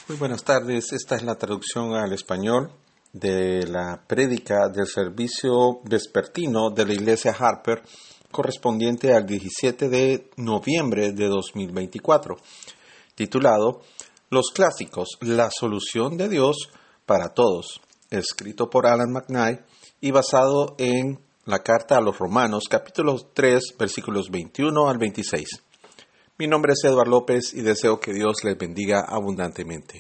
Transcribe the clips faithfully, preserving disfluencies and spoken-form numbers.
Muy buenas tardes, esta es la traducción al español de la prédica del servicio vespertino de la Iglesia Harper correspondiente al diecisiete de noviembre de dos mil veinticuatro, titulado Los clásicos, la solución de Dios para todos, escrito por Alan McKnight y basado en la carta a los Romanos, capítulo tres, versículos veintiuno al veintiséis. Mi nombre es Eduardo López y deseo que Dios les bendiga abundantemente.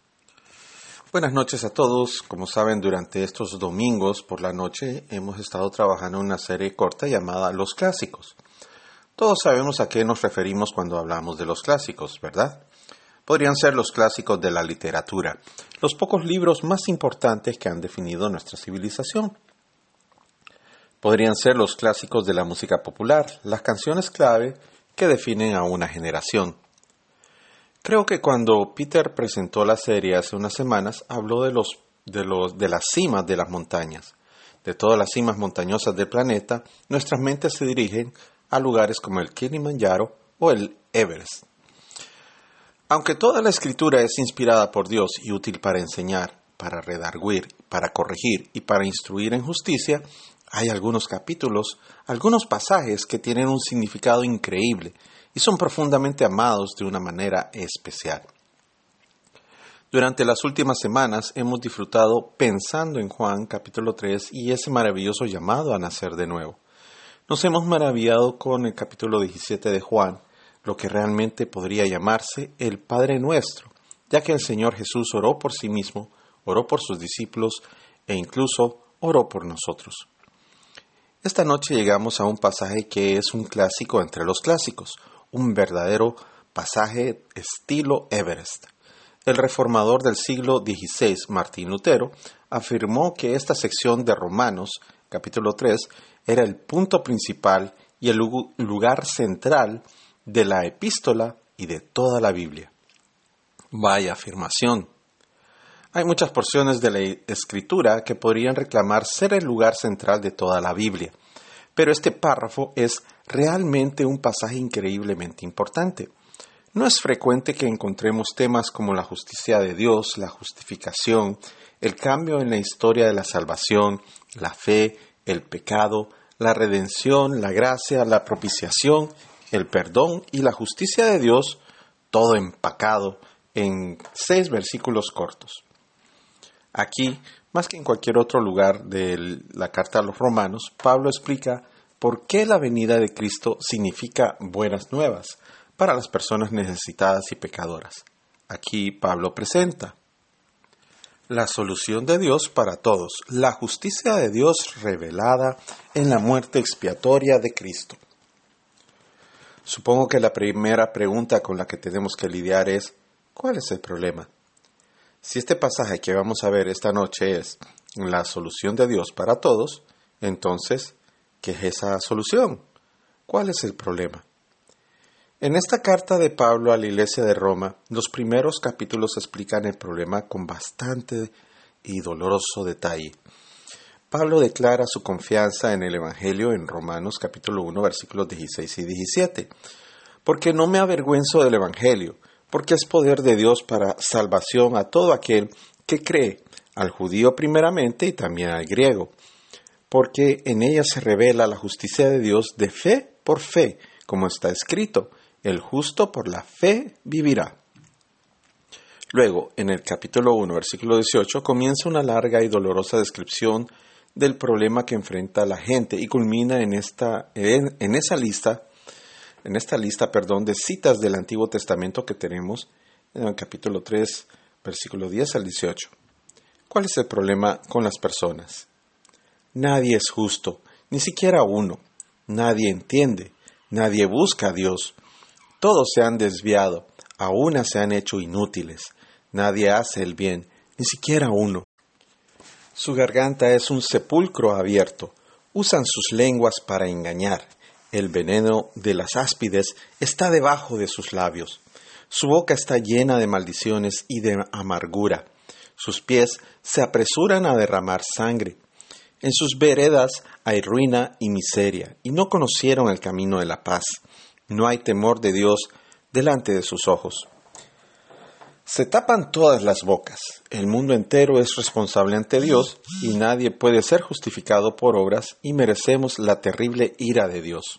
Buenas noches a todos. Como saben, durante estos domingos por la noche hemos estado trabajando en una serie corta llamada Los Clásicos. Todos sabemos a qué nos referimos cuando hablamos de los clásicos, ¿verdad? Podrían ser los clásicos de la literatura, los pocos libros más importantes que han definido nuestra civilización. Podrían ser los clásicos de la música popular, las canciones clave que definen a una generación. Creo que cuando Peter presentó la serie hace unas semanas, habló de, los, de, los, de las cimas de las montañas. De todas las cimas montañosas del planeta, nuestras mentes se dirigen a lugares como el Kilimanjaro o el Everest. Aunque toda la escritura es inspirada por Dios y útil para enseñar, para redarguir, para corregir y para instruir en justicia, hay algunos capítulos, algunos pasajes que tienen un significado increíble y son profundamente amados de una manera especial. Durante las últimas semanas hemos disfrutado pensando en Juan capítulo tres y ese maravilloso llamado a nacer de nuevo. Nos hemos maravillado con el capítulo diecisiete de Juan, lo que realmente podría llamarse el Padre Nuestro, ya que el Señor Jesús oró por sí mismo, oró por sus discípulos e incluso oró por nosotros. Esta noche llegamos a un pasaje que es un clásico entre los clásicos, un verdadero pasaje estilo Everest. El reformador del siglo dieciséis, Martín Lutero, afirmó que esta sección de Romanos, capítulo tres, era el punto principal y el lugar central de la epístola y de toda la Biblia. Vaya afirmación. Hay muchas porciones de la Escritura que podrían reclamar ser el lugar central de toda la Biblia, pero este párrafo es realmente un pasaje increíblemente importante. No es frecuente que encontremos temas como la justicia de Dios, la justificación, el cambio en la historia de la salvación, la fe, el pecado, la redención, la gracia, la propiciación, el perdón y la justicia de Dios, todo empacado en seis versículos cortos. Aquí, más que en cualquier otro lugar de la carta a los Romanos, Pablo explica por qué la venida de Cristo significa buenas nuevas para las personas necesitadas y pecadoras. Aquí Pablo presenta la solución de Dios para todos, la justicia de Dios revelada en la muerte expiatoria de Cristo. Supongo que la primera pregunta con la que tenemos que lidiar es, ¿cuál es el problema? Si este pasaje que vamos a ver esta noche es la solución de Dios para todos, entonces, ¿qué es esa solución? ¿Cuál es el problema? En esta carta de Pablo a la iglesia de Roma, los primeros capítulos explican el problema con bastante y doloroso detalle. Pablo declara su confianza en el Evangelio en Romanos capítulo uno, versículos dieciséis y diecisiete. Porque no me avergüenzo del Evangelio, porque es poder de Dios para salvación a todo aquel que cree, al judío primeramente y también al griego, porque en ella se revela la justicia de Dios de fe por fe, como está escrito, el justo por la fe vivirá. Luego, en el capítulo uno, versículo dieciocho, comienza una larga y dolorosa descripción del problema que enfrenta la gente y culmina en, esta, en, en esa lista En esta lista, perdón, de citas del Antiguo Testamento que tenemos en el capítulo tres, versículo diez al dieciocho. ¿Cuál es el problema con las personas? Nadie es justo, ni siquiera uno. Nadie entiende, nadie busca a Dios. Todos se han desviado, a una se han hecho inútiles. Nadie hace el bien, ni siquiera uno. Su garganta es un sepulcro abierto. Usan sus lenguas para engañar. El veneno de las áspides está debajo de sus labios. Su boca está llena de maldiciones y de amargura. Sus pies se apresuran a derramar sangre. En sus veredas hay ruina y miseria, y no conocieron el camino de la paz. No hay temor de Dios delante de sus ojos. Se tapan todas las bocas. El mundo entero es responsable ante Dios y nadie puede ser justificado por obras y merecemos la terrible ira de Dios.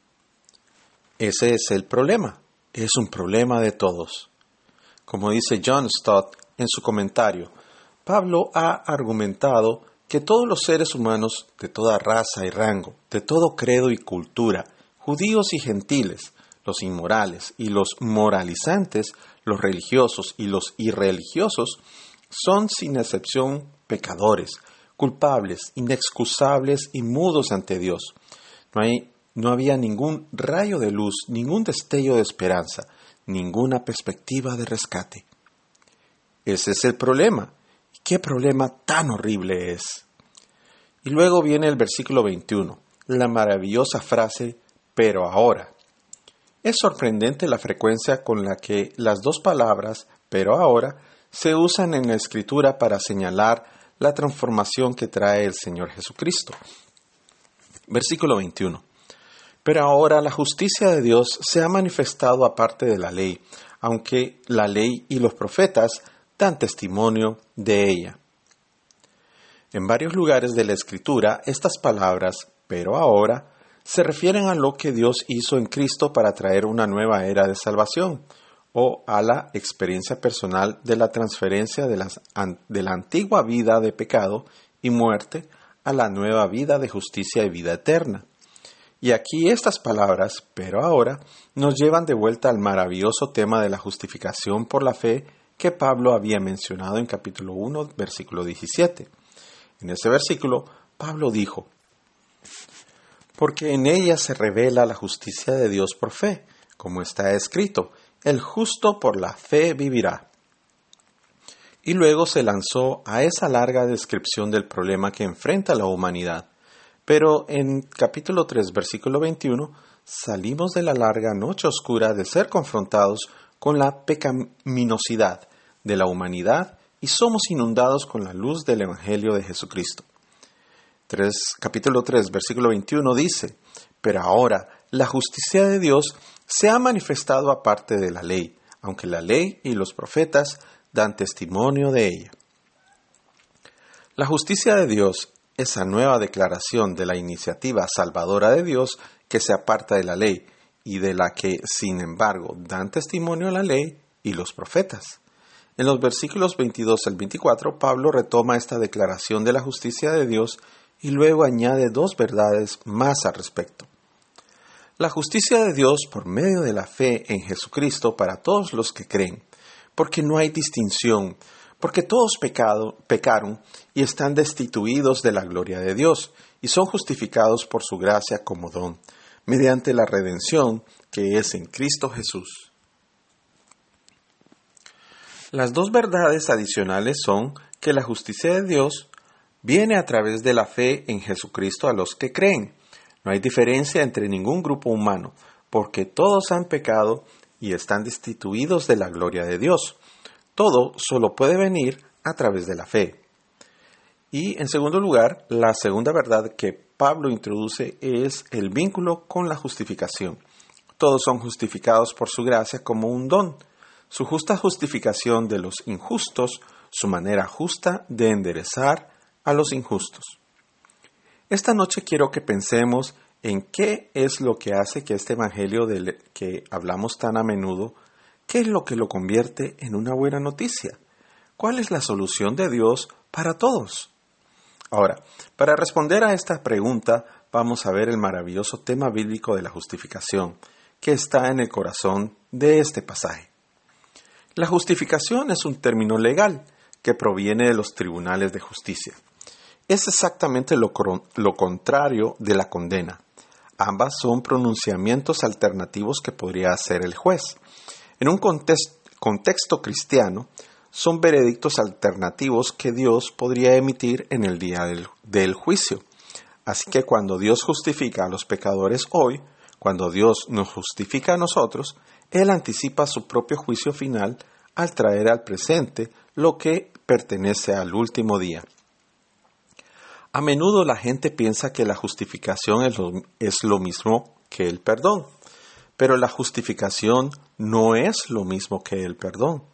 Ese es el problema. Es un problema de todos. Como dice John Stott en su comentario, Pablo ha argumentado que todos los seres humanos de toda raza y rango, de todo credo y cultura, judíos y gentiles, los inmorales y los moralizantes, los religiosos y los irreligiosos, son sin excepción pecadores, culpables, inexcusables y mudos ante Dios. No hay, no había ningún rayo de luz, ningún destello de esperanza, ninguna perspectiva de rescate. Ese es el problema. ¿Qué problema tan horrible es? Y luego viene el versículo veintiuno, la maravillosa frase, pero ahora. Es sorprendente la frecuencia con la que las dos palabras, pero ahora, se usan en la Escritura para señalar la transformación que trae el Señor Jesucristo. Versículo veintiuno. Pero ahora la justicia de Dios se ha manifestado aparte de la ley, aunque la ley y los profetas dan testimonio de ella. En varios lugares de la Escritura, estas palabras, pero ahora, se refieren a lo que Dios hizo en Cristo para traer una nueva era de salvación, o a la experiencia personal de la transferencia de, las, de la antigua vida de pecado y muerte a la nueva vida de justicia y vida eterna. Y aquí estas palabras, pero ahora, nos llevan de vuelta al maravilloso tema de la justificación por la fe que Pablo había mencionado en capítulo uno, versículo diecisiete. En ese versículo, Pablo dijo, porque en ella se revela la justicia de Dios por fe, como está escrito, el justo por la fe vivirá. Y luego se lanzó a esa larga descripción del problema que enfrenta la humanidad. Pero en capítulo tres, versículo veintiuno, salimos de la larga noche oscura de ser confrontados con la pecaminosidad de la humanidad y somos inundados con la luz del Evangelio de Jesucristo. tres, capítulo tres, versículo veintiuno dice, pero ahora la justicia de Dios se ha manifestado aparte de la ley, aunque la ley y los profetas dan testimonio de ella. La justicia de Dios, esa nueva declaración de la iniciativa salvadora de Dios que se aparta de la ley y de la que, sin embargo, dan testimonio la ley y los profetas. En los versículos veintidós al veinticuatro, Pablo retoma esta declaración de la justicia de Dios y luego añade dos verdades más al respecto. La justicia de Dios por medio de la fe en Jesucristo para todos los que creen, porque no hay distinción, porque todos pecado, pecaron y están destituidos de la gloria de Dios y son justificados por su gracia como don, mediante la redención que es en Cristo Jesús. Las dos verdades adicionales son que la justicia de Dios viene a través de la fe en Jesucristo a los que creen. No hay diferencia entre ningún grupo humano, porque todos han pecado y están destituidos de la gloria de Dios. Todo solo puede venir a través de la fe. Y, en segundo lugar, la segunda verdad que Pablo introduce es el vínculo con la justificación. Todos son justificados por su gracia como un don. Su justa justificación de los injustos, su manera justa de enderezar a los injustos. Esta noche quiero que pensemos en qué es lo que hace que este evangelio del que hablamos tan a menudo, qué es lo que lo convierte en una buena noticia. ¿Cuál es la solución de Dios para todos? Ahora, para responder a esta pregunta, vamos a ver el maravilloso tema bíblico de la justificación, que está en el corazón de este pasaje. La justificación es un término legal que proviene de los tribunales de justicia. Es exactamente lo, lo contrario de la condena. Ambas son pronunciamientos alternativos que podría hacer el juez. En un contexto, contexto cristiano, son veredictos alternativos que Dios podría emitir en el día del, del juicio. Así que cuando Dios justifica a los pecadores hoy, cuando Dios nos justifica a nosotros, Él anticipa su propio juicio final al traer al presente lo que pertenece al último día. A menudo la gente piensa que la justificación es lo, es lo mismo que el perdón, pero la justificación no es lo mismo que el perdón.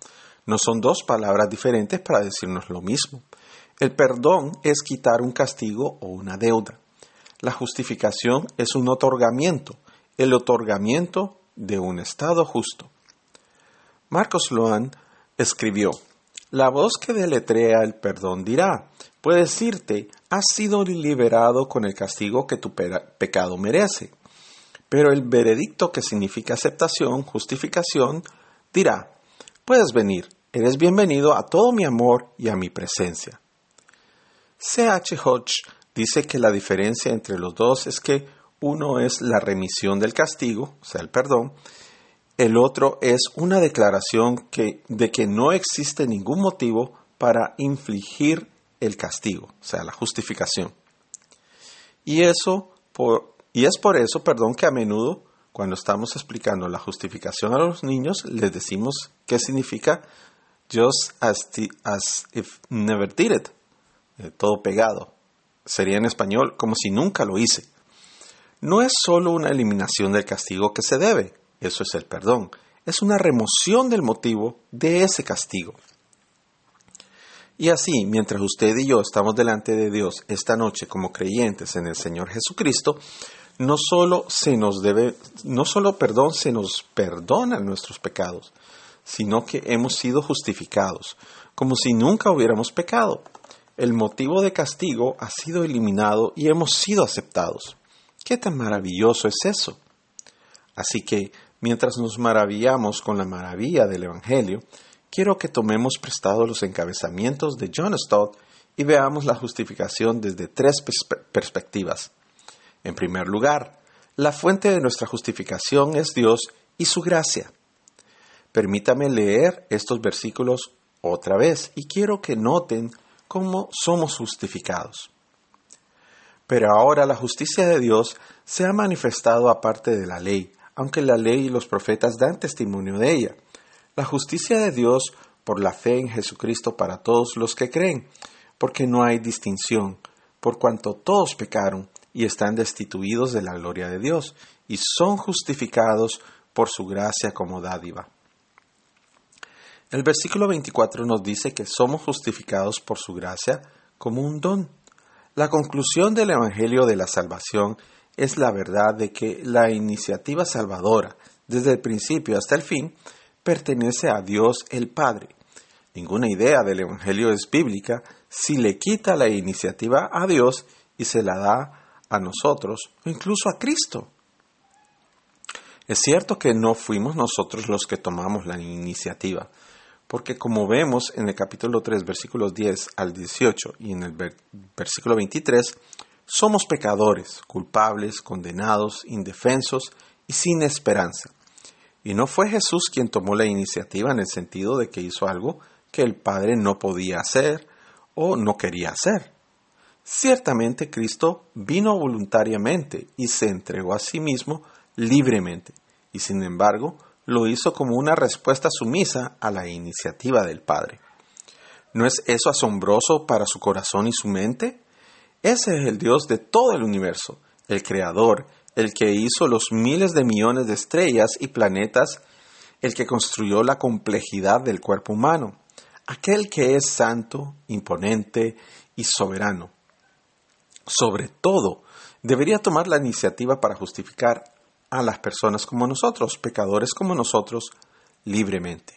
No son dos palabras diferentes para decirnos lo mismo. El perdón es quitar un castigo o una deuda. La justificación es un otorgamiento, el otorgamiento de un estado justo. Marcos Sloan escribió: la voz que deletrea el perdón dirá, puedes irte, has sido liberado con el castigo que tu pecado merece. Pero el veredicto, que significa aceptación, justificación, dirá, puedes venir, eres bienvenido a todo mi amor y a mi presencia. C H Hodge dice que la diferencia entre los dos es que uno es la remisión del castigo, o sea, el perdón. El otro es una declaración que, de que no existe ningún motivo para infligir el castigo, o sea, la justificación. Y, eso por, y es por eso, perdón, que a menudo, cuando estamos explicando la justificación a los niños, les decimos qué significa just as, the, as if never did it, eh, todo pegado. Sería en español como si nunca lo hice. No es solo una eliminación del castigo que se debe. Eso es el perdón. Es una remoción del motivo de ese castigo. Y así, mientras usted y yo estamos delante de Dios esta noche como creyentes en el Señor Jesucristo, no solo se nos debe, no solo perdón se nos perdona nuestros pecados, sino que hemos sido justificados, como si nunca hubiéramos pecado. El motivo de castigo ha sido eliminado y hemos sido aceptados. ¿Qué tan maravilloso es eso? Así que, mientras nos maravillamos con la maravilla del Evangelio, quiero que tomemos prestados los encabezamientos de John Stott y veamos la justificación desde tres perspe- perspectivas. En primer lugar, la fuente de nuestra justificación es Dios y su gracia. Permítame leer estos versículos otra vez y quiero que noten cómo somos justificados. Pero ahora la justicia de Dios se ha manifestado aparte de la ley, aunque la ley y los profetas dan testimonio de ella. La justicia de Dios por la fe en Jesucristo para todos los que creen, porque no hay distinción, por cuanto todos pecaron y están destituidos de la gloria de Dios, y son justificados por su gracia como dádiva. El versículo veinticuatro nos dice que somos justificados por su gracia como un don. La conclusión del Evangelio de la Salvación es la verdad de que la iniciativa salvadora, desde el principio hasta el fin, pertenece a Dios el Padre. Ninguna idea del Evangelio es bíblica si le quita la iniciativa a Dios y se la da a nosotros o incluso a Cristo. Es cierto que no fuimos nosotros los que tomamos la iniciativa, porque como vemos en el capítulo tres, versículos diez al dieciocho y en el ver- versículo veintitrés, somos pecadores, culpables, condenados, indefensos y sin esperanza. Y no fue Jesús quien tomó la iniciativa en el sentido de que hizo algo que el Padre no podía hacer o no quería hacer. Ciertamente Cristo vino voluntariamente y se entregó a sí mismo libremente, y sin embargo lo hizo como una respuesta sumisa a la iniciativa del Padre. ¿No es eso asombroso para su corazón y su mente? Ese es el Dios de todo el universo, el Creador, el que hizo los miles de millones de estrellas y planetas, el que construyó la complejidad del cuerpo humano, aquel que es santo, imponente y soberano. Sobre todo, debería tomar la iniciativa para justificar a las personas como nosotros, pecadores como nosotros, libremente.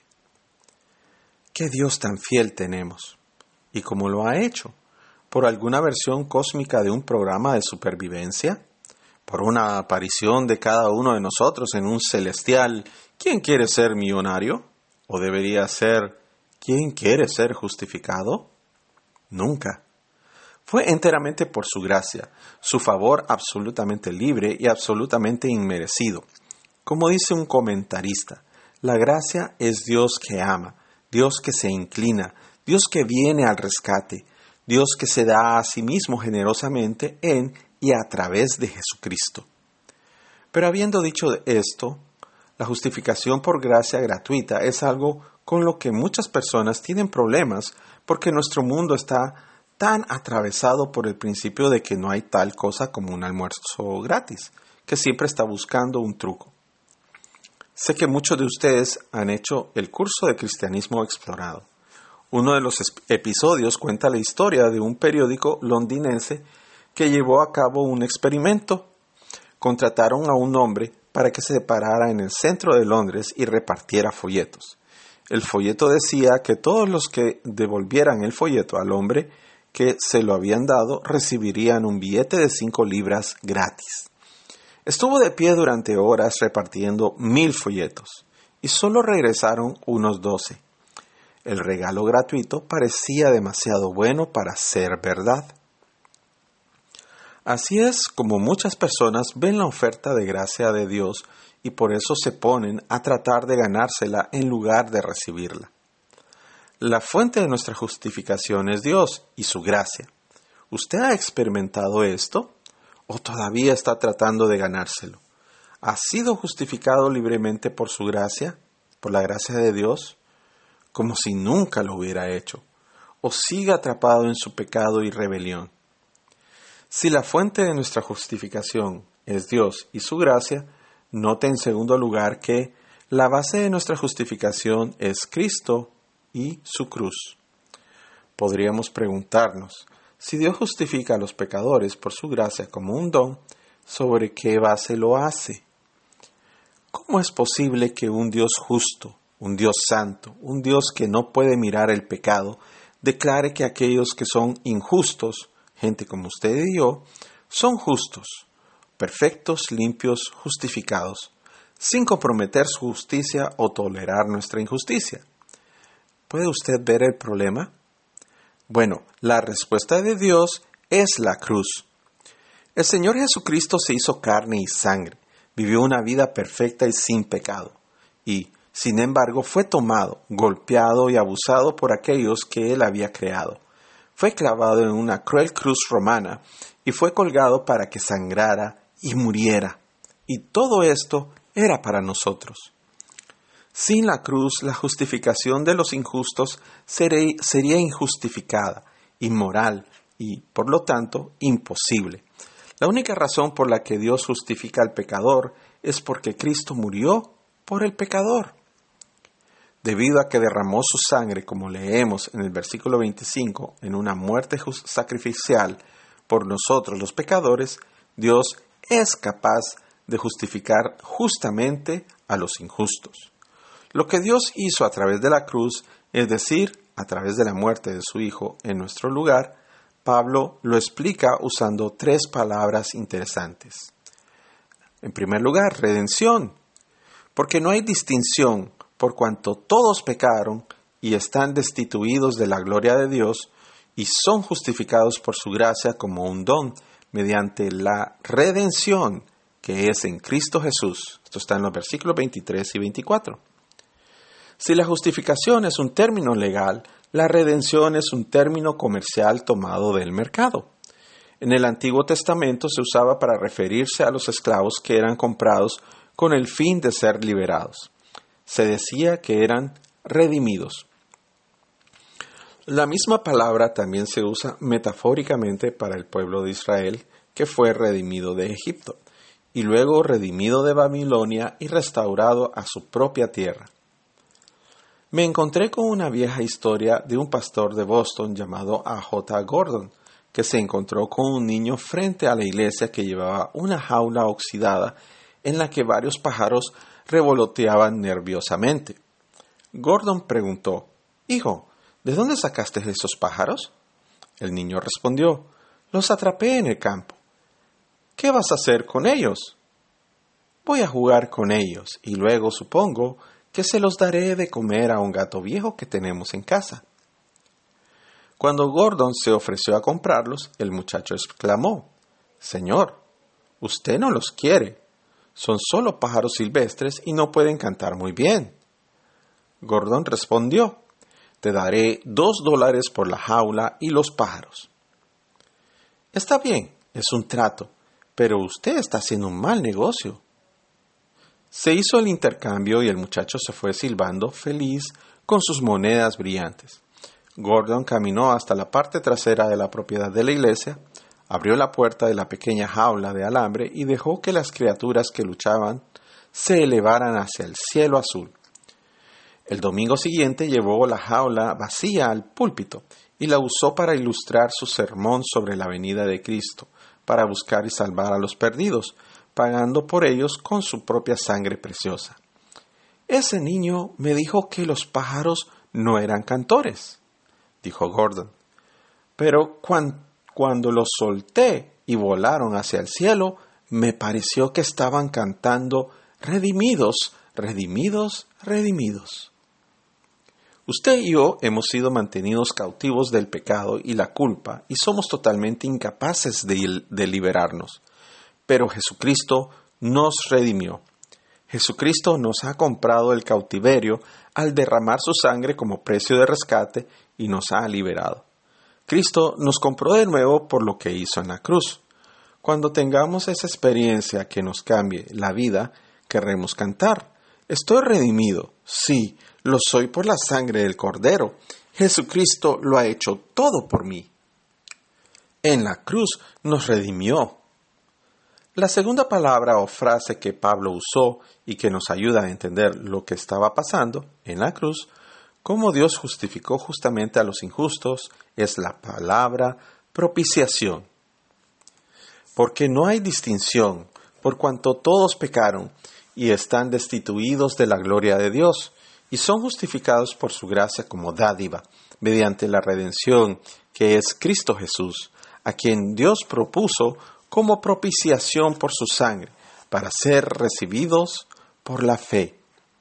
¿Qué Dios tan fiel tenemos? ¿Y cómo lo ha hecho? ¿Por alguna versión cósmica de un programa de supervivencia? ¿Por una aparición de cada uno de nosotros en un celestial ¿quién quiere ser millonario? ¿O debería ser ¿quién quiere ser justificado? Nunca. Fue enteramente por su gracia, su favor absolutamente libre y absolutamente inmerecido. Como dice un comentarista, la gracia es Dios que ama, Dios que se inclina, Dios que viene al rescate, Dios que se da a sí mismo generosamente en y a través de Jesucristo. Pero habiendo dicho esto, la justificación por gracia gratuita es algo con lo que muchas personas tienen problemas porque nuestro mundo está tan atravesado por el principio de que no hay tal cosa como un almuerzo gratis, que siempre está buscando un truco. Sé que muchos de ustedes han hecho el curso de Cristianismo Explorado. Uno de los episodios cuenta la historia de un periódico londinense que llevó a cabo un experimento. Contrataron a un hombre para que se parara en el centro de Londres y repartiera folletos. El folleto decía que todos los que devolvieran el folleto al hombre que se lo habían dado recibirían un billete de cinco libras gratis. Estuvo de pie durante horas repartiendo mil folletos y solo regresaron unos doce. El regalo gratuito parecía demasiado bueno para ser verdad. Así es como muchas personas ven la oferta de gracia de Dios y por eso se ponen a tratar de ganársela en lugar de recibirla. La fuente de nuestra justificación es Dios y su gracia. ¿Usted ha experimentado esto? ¿O todavía está tratando de ganárselo? ¿Ha sido justificado libremente por su gracia, por la gracia de Dios, como si nunca lo hubiera hecho? ¿O sigue atrapado en su pecado y rebelión? Si la fuente de nuestra justificación es Dios y su gracia, note en segundo lugar que la base de nuestra justificación es Cristo y su cruz. Podríamos preguntarnos, si Dios justifica a los pecadores por su gracia como un don, ¿sobre qué base lo hace? ¿Cómo es posible que un Dios justo, un Dios santo, un Dios que no puede mirar el pecado, declare que aquellos que son injustos, gente como usted y yo, son justos, perfectos, limpios, justificados, sin comprometer su justicia o tolerar nuestra injusticia? ¿Puede usted ver el problema? Bueno, la respuesta de Dios es la cruz. El Señor Jesucristo se hizo carne y sangre, vivió una vida perfecta y sin pecado, y, sin embargo, fue tomado, golpeado y abusado por aquellos que Él había creado. Fue clavado en una cruel cruz romana y fue colgado para que sangrara y muriera. Y todo esto era para nosotros. Sin la cruz, la justificación de los injustos sería injustificada, inmoral y, por lo tanto, imposible. La única razón por la que Dios justifica al pecador es porque Cristo murió por el pecador. Debido a que derramó su sangre, como leemos en el versículo veinticinco, en una muerte sacrificial por nosotros los pecadores, Dios es capaz de justificar justamente a los injustos. Lo que Dios hizo a través de la cruz, es decir, a través de la muerte de su Hijo en nuestro lugar, Pablo lo explica usando tres palabras interesantes. En primer lugar, redención, porque no hay distinción por cuanto todos pecaron y están destituidos de la gloria de Dios y son justificados por su gracia como un don mediante la redención que es en Cristo Jesús. Esto está en los versículos veintitrés y veinticuatro. Si la justificación es un término legal, la redención es un término comercial tomado del mercado. En el Antiguo Testamento se usaba para referirse a los esclavos que eran comprados con el fin de ser liberados. Se decía que eran redimidos. La misma palabra también se usa metafóricamente para el pueblo de Israel, que fue redimido de Egipto, y luego redimido de Babilonia y restaurado a su propia tierra. Me encontré con una vieja historia de un pastor de Boston llamado A J Gordon, que se encontró con un niño frente a la iglesia que llevaba una jaula oxidada en la que varios pájaros revoloteaban nerviosamente. Gordon preguntó, «Hijo, ¿de dónde sacaste esos pájaros?» El niño respondió, «Los atrapé en el campo». «¿Qué vas a hacer con ellos?» «Voy a jugar con ellos y luego, supongo, que se los daré de comer a un gato viejo que tenemos en casa». Cuando Gordon se ofreció a comprarlos, el muchacho exclamó, «Señor, usted no los quiere. Son solo pájaros silvestres y no pueden cantar muy bien». Gordon respondió, «Te daré dos dólares por la jaula y los pájaros». «Está bien, es un trato, pero usted está haciendo un mal negocio». Se hizo el intercambio y el muchacho se fue silbando feliz con sus monedas brillantes. Gordon caminó hasta la parte trasera de la propiedad de la iglesia, abrió la puerta de la pequeña jaula de alambre y dejó que las criaturas que luchaban se elevaran hacia el cielo azul. El domingo siguiente llevó la jaula vacía al púlpito y la usó para ilustrar su sermón sobre la venida de Cristo, para buscar y salvar a los perdidos, pagando por ellos con su propia sangre preciosa. Ese niño me dijo que los pájaros no eran cantores, dijo Gordon, pero cuan, cuando los solté y volaron hacia el cielo, me pareció que estaban cantando redimidos, redimidos, redimidos. Usted y yo hemos sido mantenidos cautivos del pecado y la culpa y somos totalmente incapaces de, de liberarnos. Pero Jesucristo nos redimió. Jesucristo nos ha comprado el cautiverio al derramar su sangre como precio de rescate y nos ha liberado. Cristo nos compró de nuevo por lo que hizo en la cruz. Cuando tengamos esa experiencia que nos cambie la vida, querremos cantar: estoy redimido, sí, lo soy por la sangre del Cordero. Jesucristo lo ha hecho todo por mí. En la cruz nos redimió. La segunda palabra o frase que Pablo usó y que nos ayuda a entender lo que estaba pasando en la cruz, cómo Dios justificó justamente a los injustos, es la palabra propiciación. Porque no hay distinción, por cuanto todos pecaron y están destituidos de la gloria de Dios, y son justificados por su gracia como dádiva, mediante la redención que es Cristo Jesús, a quien Dios propuso como propiciación por su sangre, para ser recibidos por la fe.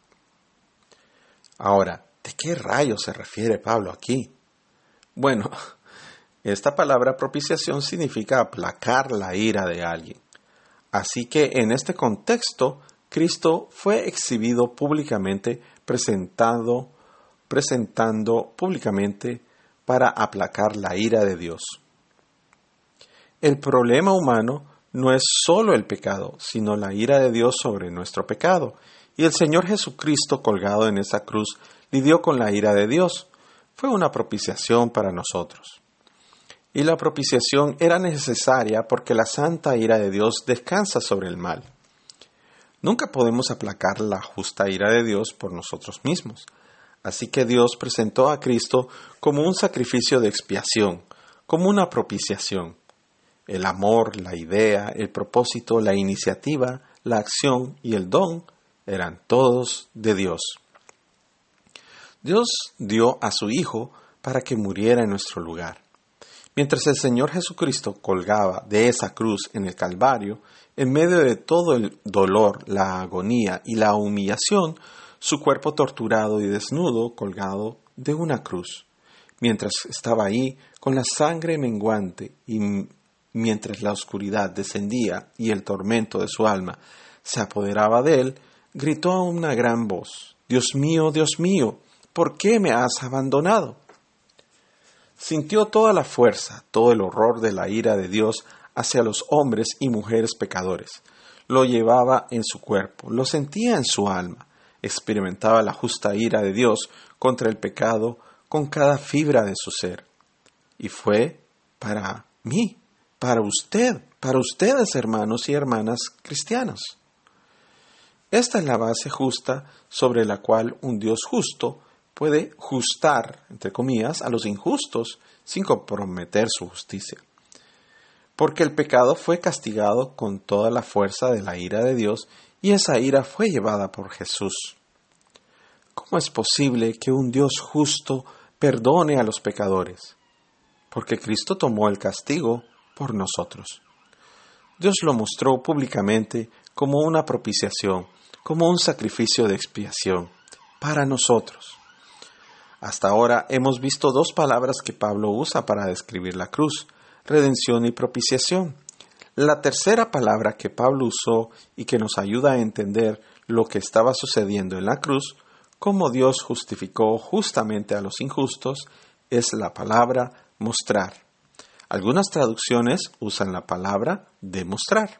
Ahora, ¿de qué rayos se refiere Pablo aquí? Bueno, esta palabra propiciación significa aplacar la ira de alguien. Así que en este contexto, Cristo fue exhibido públicamente, presentado, presentando públicamente para aplacar la ira de Dios. El problema humano no es solo el pecado, sino la ira de Dios sobre nuestro pecado. Y el Señor Jesucristo, colgado en esa cruz, lidió con la ira de Dios. Fue una propiciación para nosotros. Y la propiciación era necesaria porque la santa ira de Dios descansa sobre el mal. Nunca podemos aplacar la justa ira de Dios por nosotros mismos. Así que Dios presentó a Cristo como un sacrificio de expiación, como una propiciación. El amor, la idea, el propósito, la iniciativa, la acción y el don eran todos de Dios. Dios dio a su Hijo para que muriera en nuestro lugar. Mientras el Señor Jesucristo colgaba de esa cruz en el Calvario, en medio de todo el dolor, la agonía y la humillación, su cuerpo torturado y desnudo colgado de una cruz. Mientras estaba ahí, con la sangre menguante y mientras la oscuridad descendía y el tormento de su alma se apoderaba de él, gritó a una gran voz: «Dios mío, Dios mío, ¿por qué me has abandonado?». Sintió toda la fuerza, todo el horror de la ira de Dios hacia los hombres y mujeres pecadores. Lo llevaba en su cuerpo, lo sentía en su alma, experimentaba la justa ira de Dios contra el pecado con cada fibra de su ser. Y fue para mí, para usted, para ustedes, hermanos y hermanas cristianos. Esta es la base justa sobre la cual un Dios justo puede justar, entre comillas, a los injustos sin comprometer su justicia. Porque el pecado fue castigado con toda la fuerza de la ira de Dios y esa ira fue llevada por Jesús. ¿Cómo es posible que un Dios justo perdone a los pecadores? Porque Cristo tomó el castigo por nosotros. Dios lo mostró públicamente como una propiciación, como un sacrificio de expiación para nosotros. Hasta ahora hemos visto dos palabras que Pablo usa para describir la cruz: redención y propiciación. La tercera palabra que Pablo usó y que nos ayuda a entender lo que estaba sucediendo en la cruz, cómo Dios justificó justamente a los injustos, es la palabra mostrar. Algunas traducciones usan la palabra demostrar.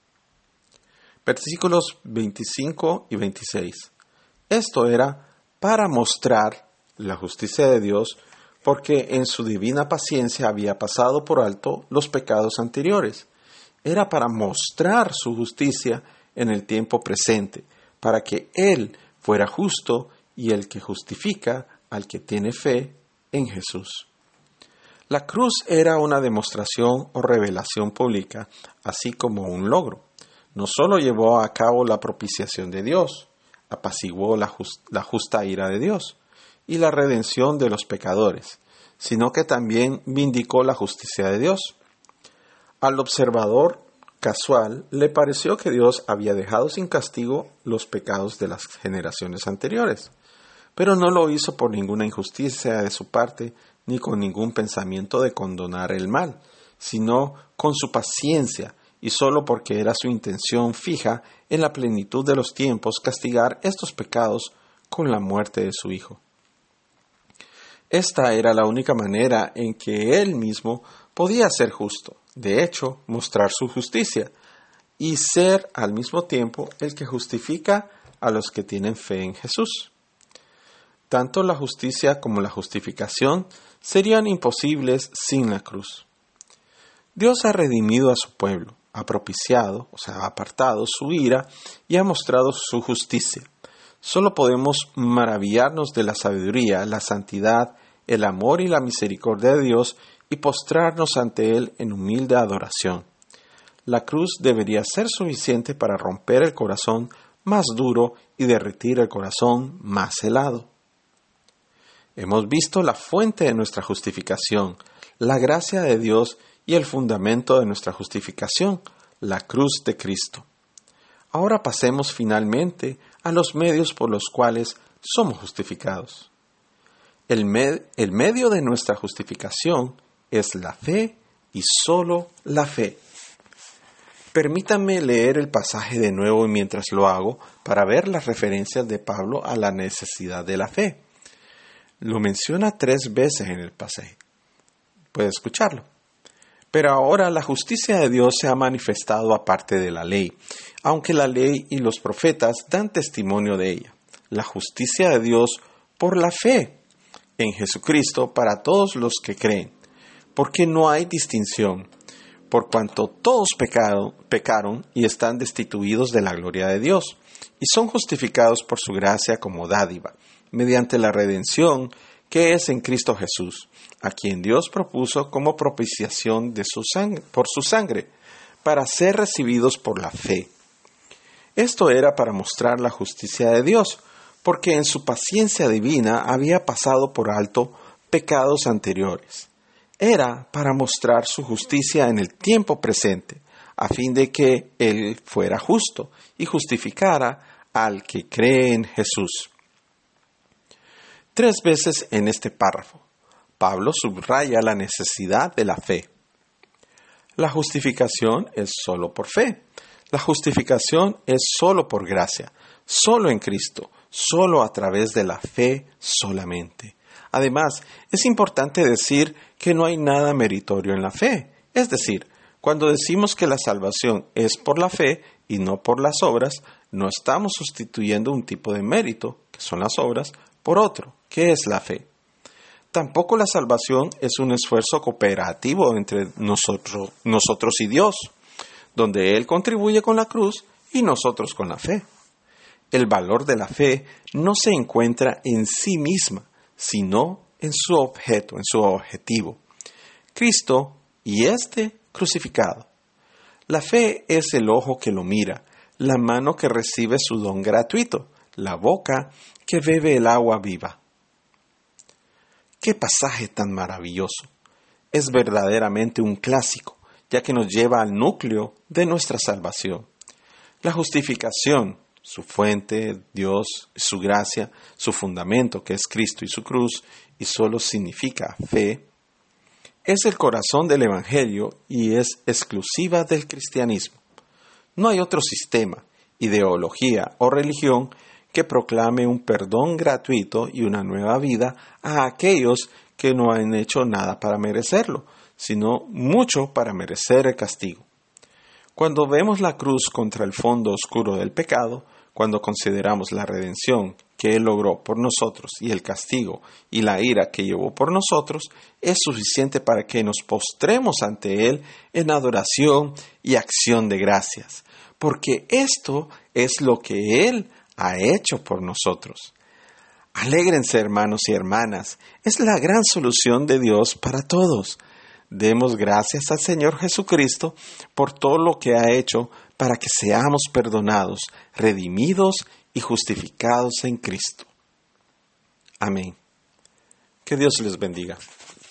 Versículos veinticinco y veintiséis. Esto era para mostrar la justicia de Dios, porque en su divina paciencia había pasado por alto los pecados anteriores. Era para mostrar su justicia en el tiempo presente, para que Él fuera justo y el que justifica al que tiene fe en Jesús. La cruz era una demostración o revelación pública, así como un logro. No solo llevó a cabo la propiciación de Dios, apaciguó la, just, la justa ira de Dios y la redención de los pecadores, sino que también vindicó la justicia de Dios. Al observador casual le pareció que Dios había dejado sin castigo los pecados de las generaciones anteriores, pero no lo hizo por ninguna injusticia de su parte, ni con ningún pensamiento de condonar el mal, sino con su paciencia, y solo porque era su intención fija en la plenitud de los tiempos castigar estos pecados con la muerte de su Hijo. Esta era la única manera en que Él mismo podía ser justo, de hecho, mostrar su justicia, y ser al mismo tiempo el que justifica a los que tienen fe en Jesús. Tanto la justicia como la justificación serían imposibles sin la cruz. Dios ha redimido a su pueblo, ha propiciado, o sea, ha apartado su ira y ha mostrado su justicia. Solo podemos maravillarnos de la sabiduría, la santidad, el amor y la misericordia de Dios y postrarnos ante Él en humilde adoración. La cruz debería ser suficiente para romper el corazón más duro y derretir el corazón más helado. Hemos visto la fuente de nuestra justificación, la gracia de Dios y el fundamento de nuestra justificación, la cruz de Cristo. Ahora pasemos finalmente a los medios por los cuales somos justificados. El, med- el medio de nuestra justificación es la fe y solo la fe. Permítanme leer el pasaje de nuevo mientras lo hago para ver las referencias de Pablo a la necesidad de la fe. Lo menciona tres veces en el pasaje. Puede escucharlo. Pero ahora la justicia de Dios se ha manifestado aparte de la ley, aunque la ley y los profetas dan testimonio de ella. La justicia de Dios por la fe en Jesucristo para todos los que creen, porque no hay distinción, por cuanto todos pecaron, pecaron y están destituidos de la gloria de Dios, y son justificados por su gracia como dádiva, mediante la redención que es en Cristo Jesús, a quien Dios propuso como propiciación de su sangre, por su sangre, para ser recibidos por la fe. Esto era para mostrar la justicia de Dios, porque en su paciencia divina había pasado por alto pecados anteriores. Era para mostrar su justicia en el tiempo presente, a fin de que Él fuera justo y justificara al que cree en Jesús. Tres veces en este párrafo, Pablo subraya la necesidad de la fe. La justificación es solo por fe. La justificación es solo por gracia, solo en Cristo, solo a través de la fe solamente. Además, es importante decir que no hay nada meritorio en la fe. Es decir, cuando decimos que la salvación es por la fe y no por las obras, no estamos sustituyendo un tipo de mérito, que son las obras, por otro, que es la fe. Tampoco la salvación es un esfuerzo cooperativo entre nosotros, nosotros y Dios, donde Él contribuye con la cruz y nosotros con la fe. El valor de la fe no se encuentra en sí misma, sino en su objeto, en su objetivo. Cristo y éste crucificado. La fe es el ojo que lo mira, la mano que recibe su don gratuito, la boca que bebe el agua viva. ¡Qué pasaje tan maravilloso! Es verdaderamente un clásico, ya que nos lleva al núcleo de nuestra salvación. La justificación, su fuente, Dios, su gracia, su fundamento, que es Cristo y su cruz, y solo significa fe, es el corazón del Evangelio y es exclusiva del cristianismo. No hay otro sistema, ideología o religión que proclame un perdón gratuito y una nueva vida a aquellos que no han hecho nada para merecerlo, sino mucho para merecer el castigo. Cuando vemos la cruz contra el fondo oscuro del pecado, cuando consideramos la redención que Él logró por nosotros y el castigo y la ira que llevó por nosotros, es suficiente para que nos postremos ante Él en adoración y acción de gracias, porque esto es lo que Él ha hecho por nosotros. Alégrense, hermanos y hermanas, es la gran solución de Dios para todos. Demos gracias al Señor Jesucristo por todo lo que ha hecho para que seamos perdonados, redimidos y justificados en Cristo. Amén. Que Dios les bendiga.